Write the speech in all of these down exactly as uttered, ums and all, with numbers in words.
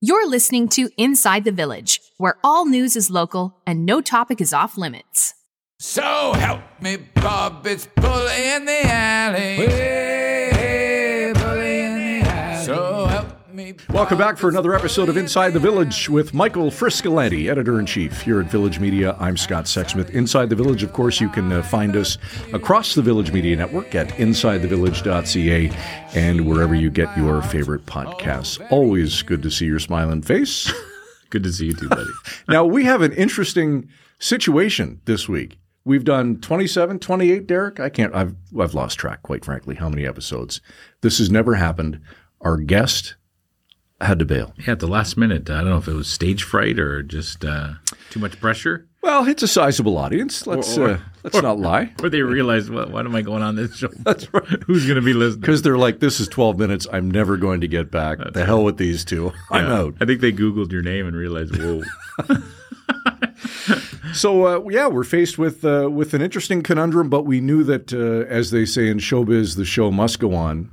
You're listening to Inside the Village, where all news is local and no topic is off limits. So help me, Bob, it's bully in the alley. Hey, bully in the alley. So help me, Bob. Welcome back for another episode of Inside the Village with Michael Friscolanti, Editor-in-Chief here at Village Media. I'm Scott Sexsmith. Inside the Village, of course, you can uh, find us across the Village Media Network at inside the village dot c a and wherever you get your favorite podcasts. Always good to see your smiling face. Good to see you too, buddy. Now, we have an interesting situation this week. We've done twenty-seven, twenty-eight, Derek. I can't, I've, I've lost track, quite frankly, how many episodes. This has never happened. Our guest had to bail. Yeah, at the last minute. I don't know if it was stage fright or just uh, too much pressure. Well, it's a sizable audience. Let's Or- or- uh, let's not lie. Or they realized, well, why am I going on this show? That's right. Who's going to be listening? Because they're like, this is twelve minutes. I'm never going to get back. That's the right. hell with these two. I'm Yeah. out. I think they Googled your name and realized, whoa. So, uh, yeah, we're faced with uh, with an interesting conundrum, but we knew that, uh, as they say in showbiz, the show must go on.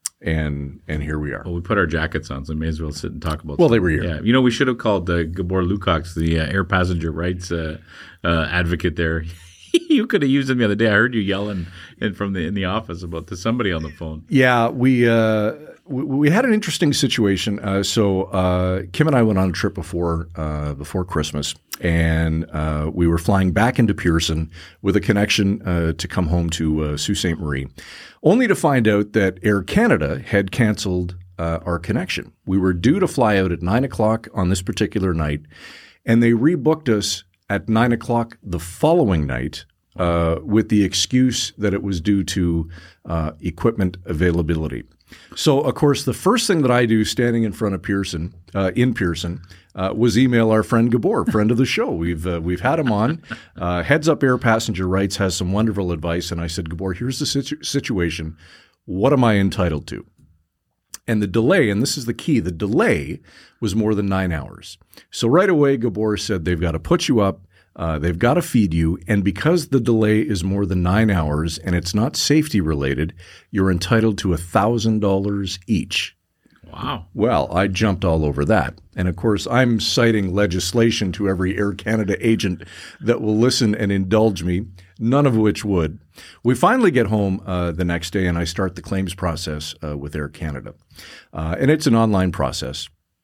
And and here we are. Well, we put our jackets on, so we may as well sit and talk about Well, they something. were here. Yeah. You know, we should have called uh, Gabor Lukacs, the uh, air passenger rights uh, uh, advocate there. You could have used him the other day. I heard you yelling in, from the in the office about to somebody on the phone. Yeah, we uh, we, we had an interesting situation. Uh, so uh, Kim and I went on a trip before uh, before Christmas, and uh, we were flying back into Pearson with a connection uh, to come home to uh, Sault Ste. Marie, only to find out that Air Canada had canceled uh, our connection. We were due to fly out at nine o'clock on this particular night, and they rebooked us at nine o'clock the following night uh, with the excuse that it was due to uh, equipment availability. So, of course, the first thing that I do standing in front of Pearson, uh, in Pearson, uh, was email our friend Gabor, friend of the show. We've uh, we've had him on. Uh, Heads Up Air Passenger Rights has some wonderful advice. And I said, Gabor, here's the situ- situation. What am I entitled to? And the delay, and this is the key, the delay was more than nine hours. So right away, Gabor said they've got to put you up, uh, they've got to feed you, and because the delay is more than nine hours and it's not safety related, you're entitled to one thousand dollars each. Wow. Well, I jumped all over that. And of course, I'm citing legislation to every Air Canada agent that will listen and indulge me, none of which would. We finally get home uh, the next day, and I start the claims process uh, with Air Canada. Uh, and it's an online process.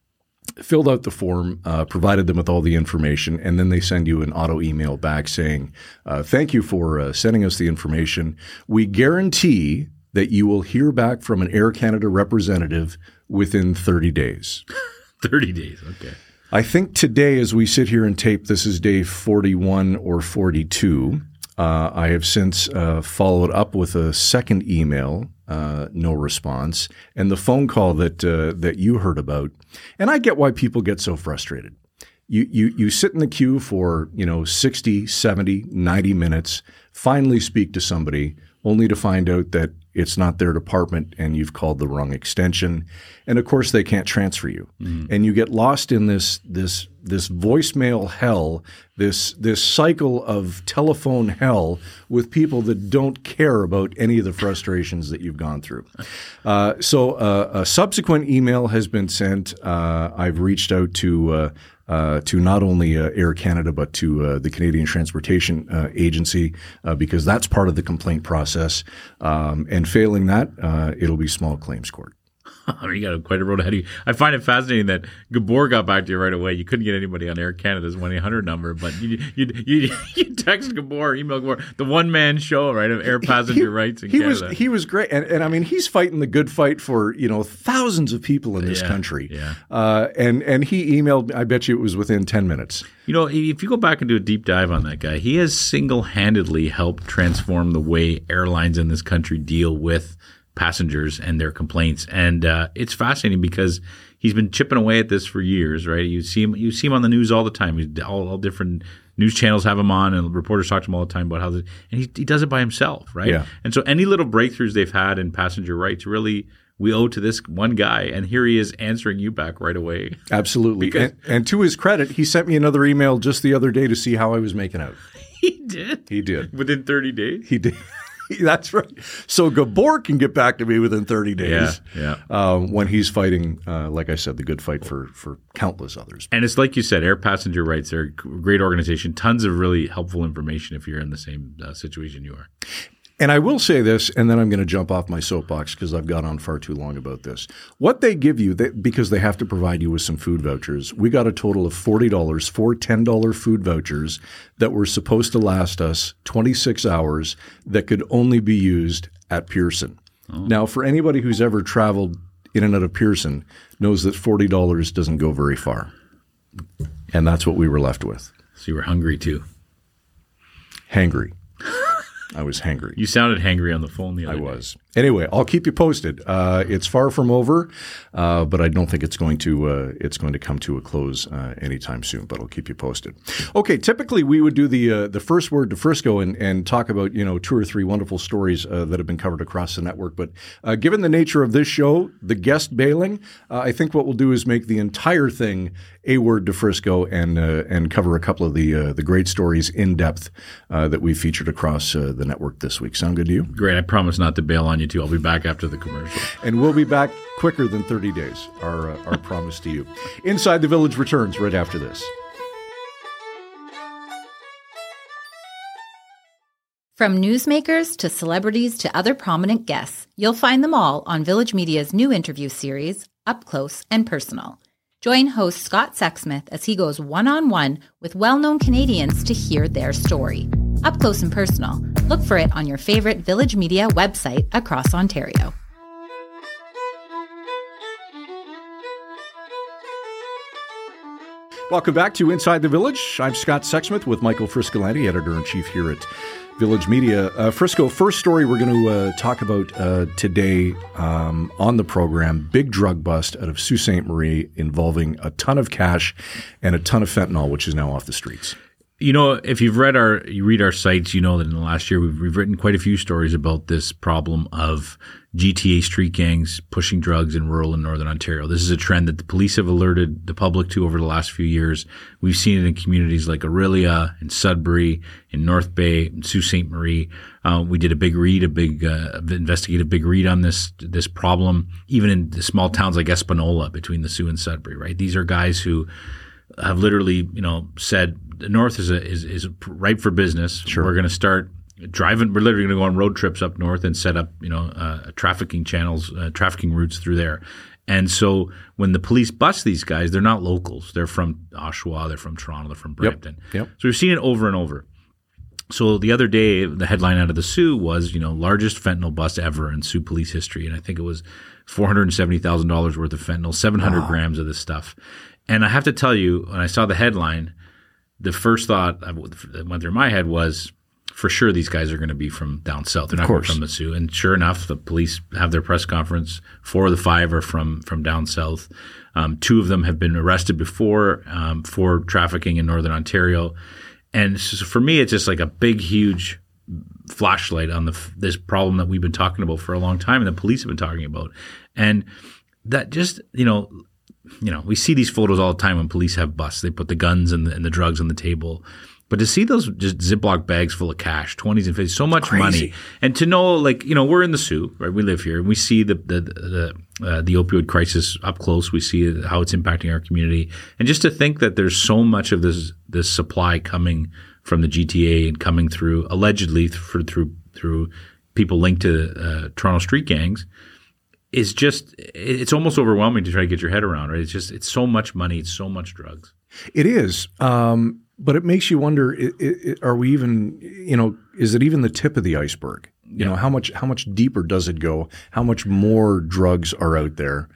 Filled out the form, uh, provided them with all the information, and then they send you an auto email back saying, uh, thank you for uh, sending us the information. We guarantee that you will hear back from an Air Canada representative within thirty days. thirty days. Okay. I think today, as we sit here and tape, this is day forty-one or forty-two. Uh, I have since uh, followed up with a second email, uh, no response, and the phone call that uh, that you heard about. And I get why people get so frustrated. You, you, you sit in the queue for, you know, sixty, seventy, ninety minutes, finally speak to somebody, only to find out that it's not their department and you've called the wrong extension. And of course, they can't transfer you. Mm-hmm. And you get lost in this this this voicemail hell, this this cycle of telephone hell with people that don't care about any of the frustrations that you've gone through. Uh, so uh, a subsequent email has been sent. Uh, I've reached out to uh, Uh, to not only uh, Air Canada, but to uh, the Canadian Transportation uh, Agency, uh, because that's part of the complaint process. Um, and failing that, uh, it'll be small claims court. You got quite a road ahead of you. I find it fascinating that Gabor got back to you right away. You couldn't get anybody on Air Canada's one eight hundred number, but you you you, you text Gabor, email Gabor, the one man show, right, of air passenger he, rights in he Canada. Was, he was great, and, and I mean, he's fighting the good fight for you know thousands of people in this yeah, country. Yeah. Uh, and and he emailed. I bet you it was within ten minutes. You know, if you go back and do a deep dive on that guy, he has single-handedly helped transform the way airlines in this country deal with passengers and their complaints. And uh, it's fascinating because he's been chipping away at this for years, right? You see him, you see him on the news all the time. He's, all, all different news channels have him on, and reporters talk to him all the time about how, the, and he, he does it by himself, right? Yeah. And so any little breakthroughs they've had in passenger rights really we owe to this one guy, and here he is answering you back right away. Absolutely. Because- and, and to his credit, he sent me another email just the other day to see how I was making out. He did? He did. Within thirty days? He did. That's right. So Gabor can get back to me within thirty days. Yeah, yeah. Um, when he's fighting, uh, like I said, the good fight for for countless others. And it's like you said, Air Passenger Rights. They're a great organization. Tons of really helpful information if you're in the same uh, situation you are. And I will say this, and then I'm going to jump off my soapbox because I've gone on far too long about this. What they give you, they, because they have to provide you with some food vouchers, we got a total of forty dollars, four ten dollar food vouchers that were supposed to last us twenty-six hours that could only be used at Pearson. Oh. Now, for anybody who's ever traveled in and out of Pearson knows that forty dollars doesn't go very far. And that's what we were left with. So you were hungry too. Hangry. I was hangry. You sounded hangry on the phone the other I day. was. Anyway, I'll keep you posted. Uh, it's far from over, uh, but I don't think it's going to uh, it's going to come to a close uh, anytime soon. But I'll keep you posted. Okay. Typically, we would do the uh, the first word to Frisco and, and talk about you know two or three wonderful stories uh, that have been covered across the network. But uh, given the nature of this show, the guest bailing, uh, I think what we'll do is make the entire thing a word to Frisco and uh, and cover a couple of the uh, the great stories in depth uh, that we featured across uh, the network this week. Sound good to you? Great. I promise not to bail on you too. I'll be back after the commercial. And we'll be back quicker than thirty days, our, uh, our promise to you. Inside the Village returns right after this. From newsmakers to celebrities to other prominent guests, you'll find them all on Village Media's new interview series, Up Close and Personal. Join host Scott Sexsmith as he goes one-on-one with well-known Canadians to hear their story. Up Close and Personal. Look for it on your favorite Village Media website across Ontario. Welcome back to Inside the Village. I'm Scott Sexsmith with Michael Friscolanti, editor-in-chief here at Village Media. Uh, Frisco, first story we're going to uh, talk about uh, today um, on the program, big drug bust out of Sault Ste. Marie involving a ton of cash and a ton of fentanyl, which is now off the streets. You know, if you've read our, you read our sites, you know that in the last year we've, we've written quite a few stories about this problem of G T A street gangs pushing drugs in rural and northern Ontario. This is a trend that the police have alerted the public to over the last few years. We've seen it in communities like Orillia, in Sudbury, in North Bay, in Sault Ste. Marie. Uh, we did a big read, a big uh, investigative big read on this this problem, even in the small towns like Espanola between the Sault and Sudbury. Right, these are guys who have literally, you know, said the North is a, is is ripe for business. Sure. We're going to start driving. We're literally going to go on road trips up north and set up, you know, uh, trafficking channels, uh, trafficking routes through there. And so when the police bust these guys, they're not locals. They're from Oshawa. They're from Toronto. They're from Brampton. Yep. Yep. So we've seen it over and over. So the other day, the headline out of the Sault was, you know, largest fentanyl bust ever in Sault police history. And I think it was four hundred seventy thousand dollars worth of fentanyl, seven hundred wow. grams of this stuff. And I have to tell you, when I saw the headline, the first thought that went through my head was, for sure these guys are going to be from down south. They're not going to be from the Sault. And sure enough, the police have their press conference. Four of the five are from, from down south. Um, two of them have been arrested before um, for trafficking in northern Ontario. And so for me, it's just like a big, huge flashlight on the this problem that we've been talking about for a long time and the police have been talking about. And that just, you know, you know, we see these photos all the time when police have busts. They put the guns and the, and the drugs on the table. But to see those just Ziploc bags full of cash, twenties and fifties, so much Crazy. money. And to know, like, you know, we're in the Sault, right? We live here and we see the the the, uh, the opioid crisis up close. We see how it's impacting our community. And just to think that there's so much of this this supply coming from the G T A and coming through, allegedly through through, through people linked to uh, Toronto street gangs, is just, it's almost overwhelming to try to get your head around, right? It's just, it's so much money. It's so much drugs. It is. Um, but it makes you wonder, it, it, are we even, you know, is it even the tip of the iceberg? You yeah. know, how much, how much deeper does it go? How much more drugs are out there?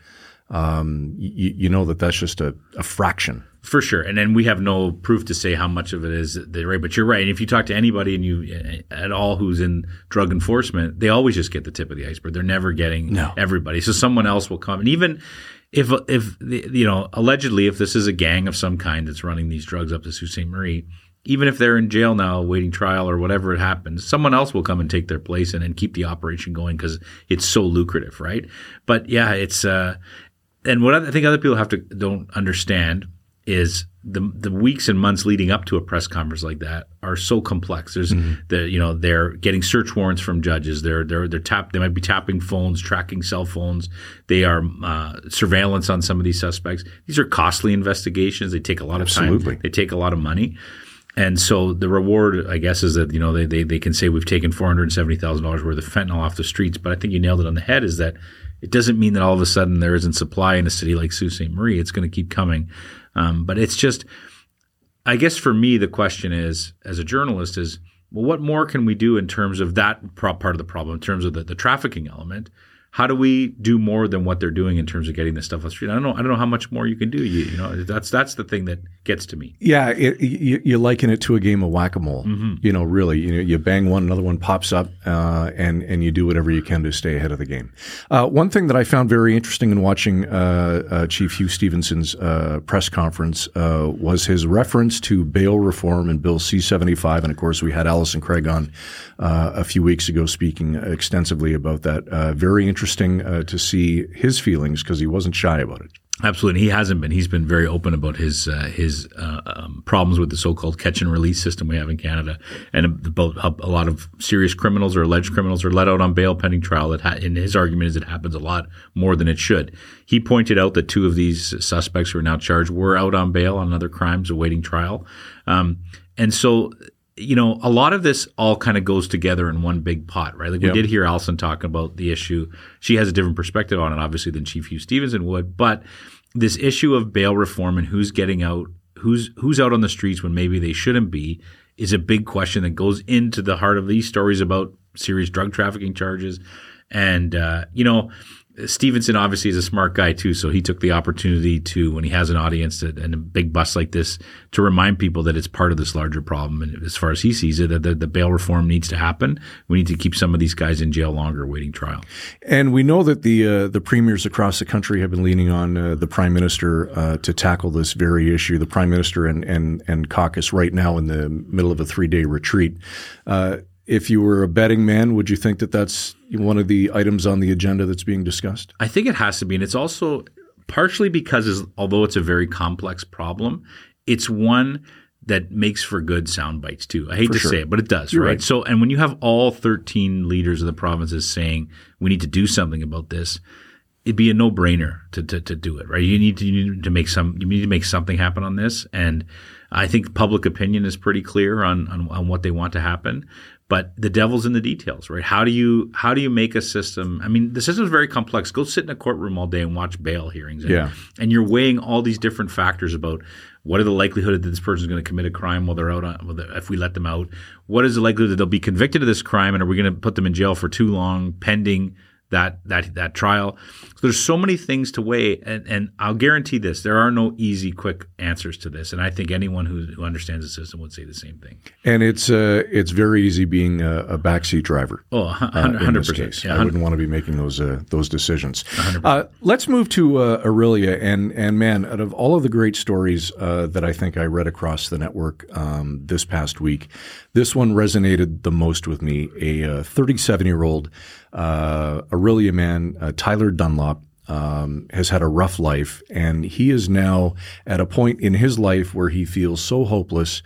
Um, you, you know that that's just a, a fraction. For sure. And then we have no proof to say how much of it is the right. But you're right. And if you talk to anybody and you at all who's in drug enforcement, they always just get the tip of the iceberg. They're never getting no. everybody. So someone else will come. And even if, if you know, allegedly, if this is a gang of some kind that's running these drugs up to Sault Ste. Marie, even if they're in jail now awaiting trial or whatever it happens, someone else will come and take their place and, and keep the operation going because it's so lucrative, right? But yeah, it's uh, – and what I think other people have to don't understand is the the weeks and months leading up to a press conference like that are so complex. There's mm-hmm. the you know they're getting search warrants from judges. They're they're they're tap. They might be tapping phones, tracking cell phones. They are uh, surveillance on some of these suspects. These are costly investigations. They take a lot of Absolutely. time. They take a lot of money. And so the reward, I guess, is that you know they they, they can say we've taken four hundred seventy thousand dollars worth of fentanyl off the streets. But I think you nailed it on the head. Is that it doesn't mean that all of a sudden there isn't supply in a city like Sault Ste. Marie. It's going to keep coming. Um, but it's just, I guess for me, the question is, as a journalist, is, well, what more can we do in terms of that pro- part of the problem, in terms of the, the trafficking element? How do we do more than what they're doing in terms of getting this stuff on the street? I don't know. I don't know how much more you can do. You, you know, that's that's the thing that gets to me. Yeah, it, you, you liken it to a game of whack-a-mole. Mm-hmm. You know, really, you know, you bang one, another one pops up, uh, and and you do whatever you can to stay ahead of the game. Uh, one thing that I found very interesting in watching uh, uh, Chief Hugh Stevenson's uh, press conference uh, was his reference to bail reform and Bill C seventy-five, and of course, we had Alison Craig on uh, a few weeks ago speaking extensively about that. Uh, very interesting. Interesting uh, to see his feelings because he wasn't shy about it. Absolutely. He hasn't been. He's been very open about his uh, his uh, um, problems with the so-called catch and release system we have in Canada, and about how a lot of serious criminals or alleged criminals are let out on bail pending trial. That ha- and his argument is it happens a lot more than it should. He pointed out that two of these suspects who are now charged were out on bail on other crimes awaiting trial. Um, and so you know, a lot of this all kind of goes together in one big pot, right? Like we yep. did hear Alison talking about the issue. She has a different perspective on it, obviously, than Chief Hugh Stevenson would. But this issue of bail reform and who's getting out, who's who's out on the streets when maybe they shouldn't be, is a big question that goes into the heart of these stories about serious drug trafficking charges. And, uh, you know, Stevenson obviously is a smart guy too, so he took the opportunity to, when he has an audience and a big bust like this, to remind people that it's part of this larger problem. And as far as he sees it, that the, the bail reform needs to happen. We need to keep some of these guys in jail longer, waiting trial. And we know that the uh, the premiers across the country have been leaning on uh, the Prime Minister uh, to tackle this very issue. The Prime Minister and and and caucus right now in the middle of a three day retreat. Uh, If you were a betting man, would you think that that's one of the items on the agenda that's being discussed? I think it has to be. And it's also partially because although it's a very complex problem, it's one that makes for good sound bites too. I hate for to sure. say it, but it does, right? right? So, and when you have all thirteen leaders of the provinces saying we need to do something about this, it'd be a no-brainer to, to, to do it, right? You need to, you need to make some, you need to make something happen on this. And I think public opinion is pretty clear on, on, on what they want to happen. But the devil's in the details, right? How do you how do you make a system? I mean, the system is very complex. Go sit in a courtroom all day and watch bail hearings. And, yeah. and you're weighing all these different factors about what are the likelihood that this person is going to commit a crime while they're out on, well, if we let them out. What is the likelihood that they'll be convicted of this crime, and are we going to put them in jail for too long pending that that that trial? So there's so many things to weigh, and, and I'll guarantee this: there are no easy, quick answers to this. And I think anyone who, who understands the system would say the same thing. And it's uh, it's very easy being a, a backseat driver. Oh, one hundred percent. Uh, yeah, I wouldn't want to be making those uh, those decisions. Uh, let's move to uh, Orillia, and and man, out of all of the great stories uh, that I think I read across the network um, this past week, this one resonated the most with me. A thirty-seven-year-old uh, Orillia man, uh, Tyler Dunlop, Um, has had a rough life, and he is now at a point in his life where he feels so hopeless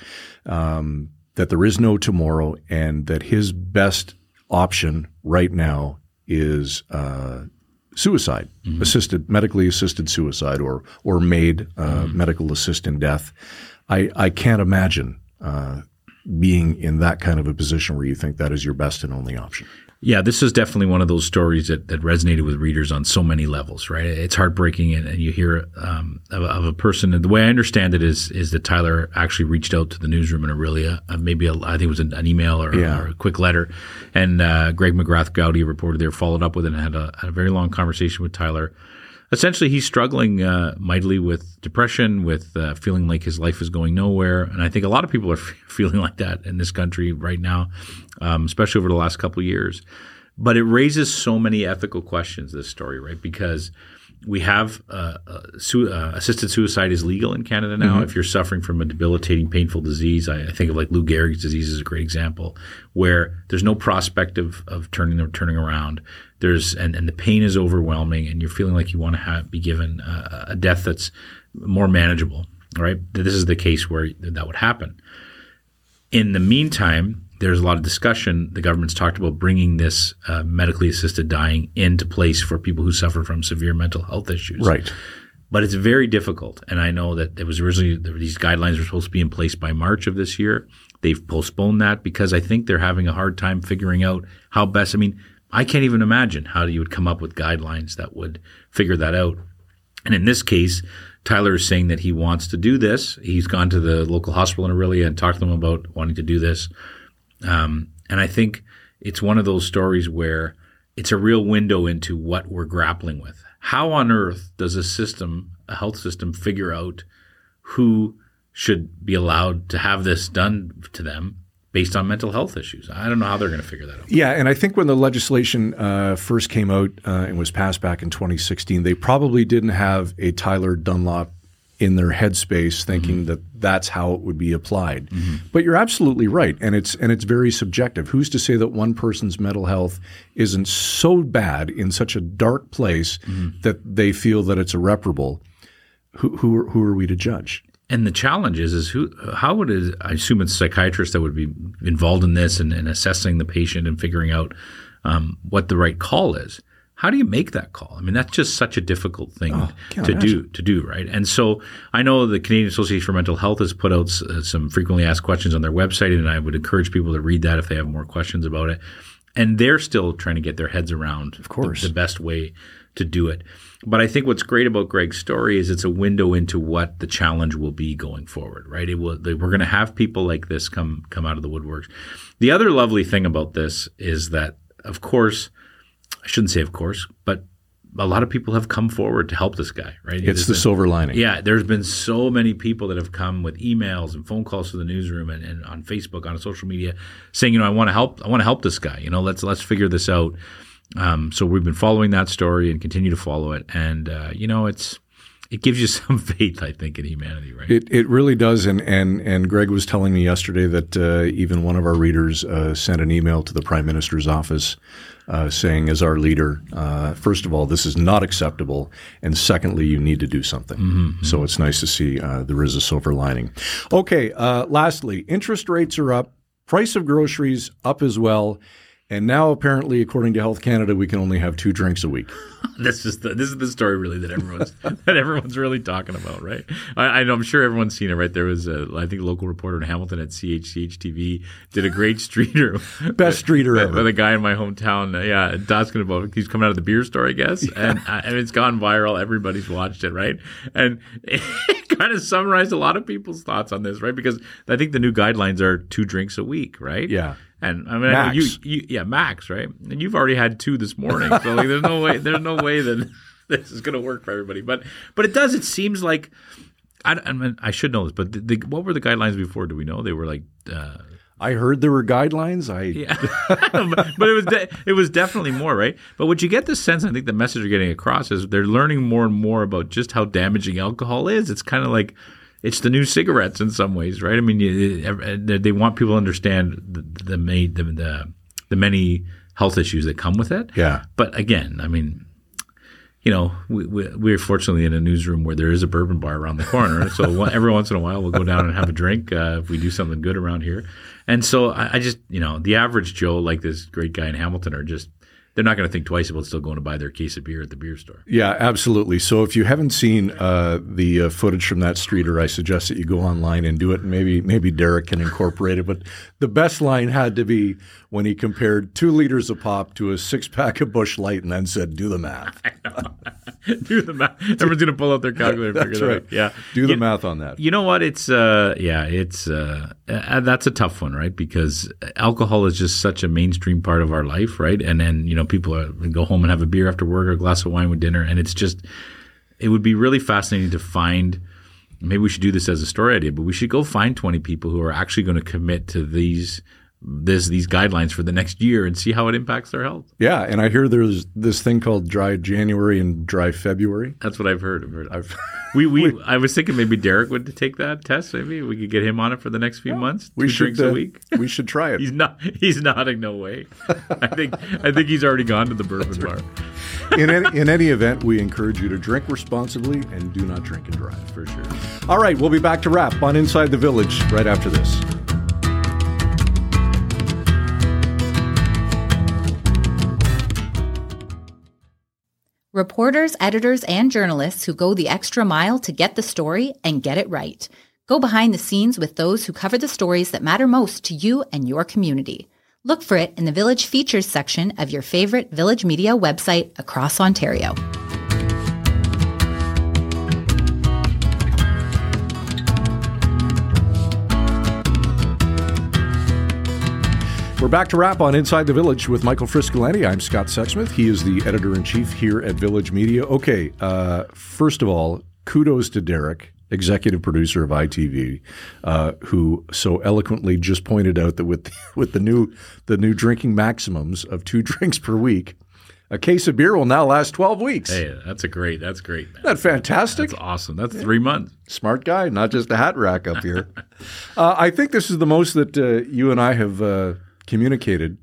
um, that there is no tomorrow, and that his best option right now is uh, suicide, mm-hmm. assisted, medically assisted suicide, or or made uh, mm-hmm. medical assist in death. I I can't imagine uh, being in that kind of a position where you think that is your best and only option. Yeah, this is definitely one of those stories that, that resonated with readers on so many levels, right? It's heartbreaking, and, and you hear um, of, of a person. And the way I understand it is is that Tyler actually reached out to the newsroom in Orillia, uh, maybe a, I think it was an, an email or, yeah. or a quick letter. And uh, Greg McGrath Gowdy, a reporter there, followed up with it and had a, had a very long conversation with Tyler. Essentially, he's struggling uh, mightily with depression, with uh, feeling like his life is going nowhere. And I think a lot of people are f- feeling like that in this country right now, um, especially over the last couple of years. But it raises so many ethical questions, this story, right? Because we have uh, uh, su- uh, assisted suicide is legal in Canada now. Mm-hmm. If you're suffering from a debilitating, painful disease, I, I think of like Lou Gehrig's disease is a great example, where there's no prospect of, of turning turning around. There's and, and the pain is overwhelming, and you're feeling like you want to have, be given a, a death that's more manageable. right? This is the case where that would happen. In the meantime, there's a lot of discussion. The government's talked about bringing this uh, medically assisted dying into place for people who suffer from severe mental health issues. Right. But it's very difficult. And I know that it was originally, these guidelines were supposed to be in place by March of this year. They've postponed that because I think they're having a hard time figuring out how best. I mean, I can't even imagine how you would come up with guidelines that would figure that out. And in this case, Tyler is saying that he wants to do this. He's gone to the local hospital in Orillia and talked to them about wanting to do this. Um, and I think it's one of those stories where it's a real window into what we're grappling with. How on earth does a system, a health system, figure out who should be allowed to have this done to them based on mental health issues? I don't know how they're going to figure that out. Yeah, and I think when the legislation uh, first came out uh, and was passed back in twenty sixteen, they probably didn't have a Tyler Dunlop in their headspace thinking mm-hmm. that that's how it would be applied. Mm-hmm. But you're absolutely right, and it's and it's very subjective. Who's to say that one person's mental health isn't so bad in such a dark place mm-hmm. that they feel that it's irreparable? Who who are, who are we to judge? And the challenge is, is who, how would it, I assume it's psychiatrists that would be involved in this and, and assessing the patient and figuring out um, what the right call is. How do you make that call? I mean, that's just such a difficult thing oh, to imagine. do, to do, right? And so I know the Canadian Association for Mental Health has put out uh, some frequently asked questions on their website, and I would encourage people to read that if they have more questions about it. And they're still trying to get their heads around of course. The, the best way to do it. But I think what's great about Greg's story is it's a window into what the challenge will be going forward, right? It will, we're going to have people like this come come out of the woodworks. The other lovely thing about this is that, of course, I shouldn't say of course, but a lot of people have come forward to help this guy, right? It's there's the been, silver lining. Yeah, there's been so many people that have come with emails and phone calls to the newsroom and, and on Facebook, on social media, saying, you know, I want to help. I want to help this guy. You know, let's let's figure this out. Um, so we've been following that story and continue to follow it, and uh, you know, it's it gives you some faith, I think, in humanity, right? It it really does, and and and Greg was telling me yesterday that uh, even one of our readers uh, sent an email to the Prime Minister's office uh, saying, as our leader, uh, first of all, this is not acceptable, and secondly, you need to do something. Mm-hmm. So it's nice to see uh, there is a silver lining. Okay, uh, lastly, interest rates are up, price of groceries up as well. And now, apparently, according to Health Canada, we can only have two drinks a week. This is the this is the story really that everyone's that everyone's really talking about, right? I, I'm sure everyone's seen it, right? There was a, I think, a local reporter in Hamilton at C H C H T V did a great streeter, best streeter ever, with a guy in my hometown, uh, yeah, talking about he's coming out of the beer store, I guess, yeah. and uh, and it's gone viral. Everybody's watched it, right? And it kind of summarized a lot of people's thoughts on this, right? Because I think the new guidelines are two drinks a week, right? Yeah. And I mean, max. I know you, you, yeah, max, right? And you've already had two this morning, so like, there's no way, there's no way that this is going to work for everybody. But, but it does. It seems like I, I mean, I should know this, but the, the, what were the guidelines before? Do we know? They were like. Uh, I heard there were guidelines. I yeah, but it was de- it was definitely more, right? But what you get the sense, I think the message you're getting across is they're learning more and more about just how damaging alcohol is. It's kind of like. It's the new cigarettes in some ways, right? I mean, you, they want people to understand the the, the the the many health issues that come with it. Yeah. But again, I mean, you know, we, we, we're fortunately in a newsroom where there is a bourbon bar around the corner. So every once in a while, we'll go down and have a drink uh, if we do something good around here. And so I, I just, you know, the average Joe, like this great guy in Hamilton, are just – they're not going to think twice about still going to buy their case of beer at the beer store. Yeah, absolutely. So if you haven't seen uh, the uh, footage from that streeter, I suggest that you go online and do it. And maybe maybe Derek can incorporate it. But the best line had to be when he compared two liters of pop to a six-pack of Busch Light and then said, do the math. I know. Do the math. Everyone's going to pull out their calculator and That's figure right. it out. Yeah. Do the you, math on that. You know what? It's uh, yeah, it's uh, uh, that's a tough one, right? Because alcohol is just such a mainstream part of our life, right? And then, you know, people are, go home and have a beer after work or a glass of wine with dinner. And it's just, it would be really fascinating to find, maybe we should do this as a story idea, but we should go find twenty people who are actually going to commit to these this these guidelines for the next year and see how it impacts their health. Yeah, and I hear there's this thing called dry January and dry February. That's what I've heard. I've heard. I've, we we I was thinking maybe Derek would take that test. Maybe we could get him on it for the next few yeah, months. Two we should, drinks uh, a week. We should try it. he's not. He's nodding no way. I think I think he's already gone to the bourbon bar. in any, in any event, we encourage you to drink responsibly and do not drink and drive. For sure. All right, we'll be back to wrap on Inside the Village right after this. Reporters, editors, and journalists who go the extra mile to get the story and get it right. Go behind the scenes with those who cover the stories that matter most to you and your community. Look for it in the Village Features section of your favorite Village Media website across Ontario. We're back to wrap on Inside the Village with Michael Friscolanti. I'm Scott Sexsmith. He is the editor-in-chief here at Village Media. Okay, uh, first of all, kudos to Derek, executive producer of I T V, uh, who so eloquently just pointed out that with with the new the new drinking maximums of two drinks per week, a case of beer will now last twelve weeks. Hey, that's a great. That's great. Man. Isn't that fantastic? That's awesome. That's yeah. three months. Smart guy, not just a hat rack up here. uh, I think this is the most that uh, you and I have uh, communicated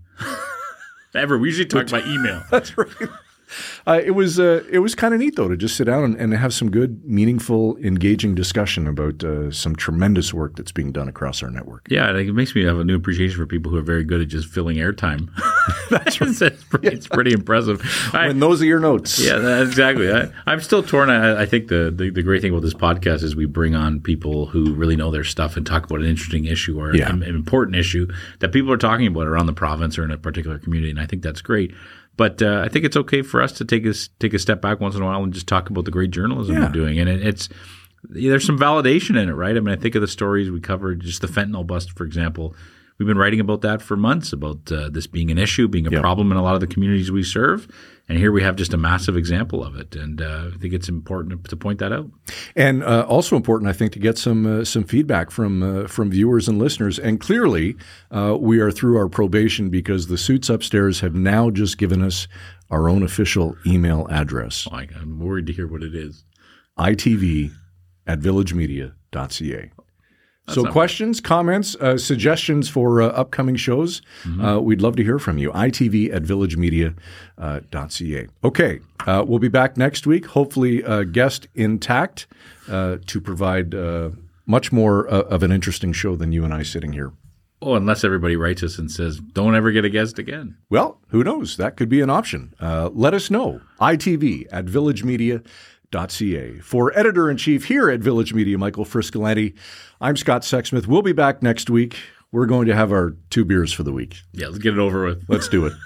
ever. We usually talk by email. That's right. Uh, it was uh, it was kind of neat, though, to just sit down and, and have some good, meaningful, engaging discussion about uh, some tremendous work that's being done across our network. Yeah, it makes me have a new appreciation for people who are very good at just filling airtime. That's right. it's, pretty, yeah. it's pretty impressive. When I, those are your notes. Yeah, that, exactly. I, I'm still torn. I, I think the, the, the great thing about this podcast is we bring on people who really know their stuff and talk about an interesting issue or yeah. an, an important issue that people are talking about around the province or in a particular community, and I think that's great. But uh, I think it's okay for us to take a, take a step back once in a while and just talk about the great journalism yeah. we're doing. And it, it's there's some validation in it, right? I mean, I think of the stories we covered, just the fentanyl bust, for example. We've been writing about that for months, about uh, this being an issue, being a yep. problem in a lot of the communities we serve. And here we have just a massive example of it. And uh, I think it's important to point that out. And uh, also important, I think, to get some uh, some feedback from uh, from viewers and listeners. And clearly, uh, we are through our probation because the suits upstairs have now just given us our own official email address. Oh, I'm worried to hear what it is. I T V at villagemedia dot c a. So questions, comments, uh, suggestions for uh, upcoming shows, mm-hmm. uh, we'd love to hear from you. I T V at villagemedia dot c a. Okay, uh, we'll be back next week, hopefully uh, guest intact uh, to provide uh, much more uh, of an interesting show than you and I sitting here. Oh, unless everybody writes us and says, don't ever get a guest again. Well, who knows? That could be an option. Uh, let us know. I T V at villagemedia dot c a. For editor-in-chief here at Village Media, Michael Friscolanti, I'm Scott Sexsmith. We'll be back next week. We're going to have our two beers for the week. Yeah, let's get it over with. Let's do it.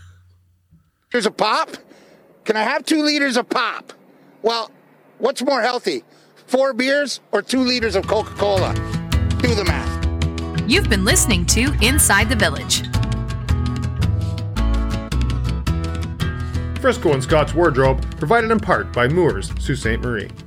Liters of pop? Can I have two liters of pop? Well, what's more healthy, four beers or two liters of Coca-Cola? Do the math. You've been listening to Inside the Village. Frisco and Scott's Wardrobe, provided in part by Moores, Sault Ste. Marie.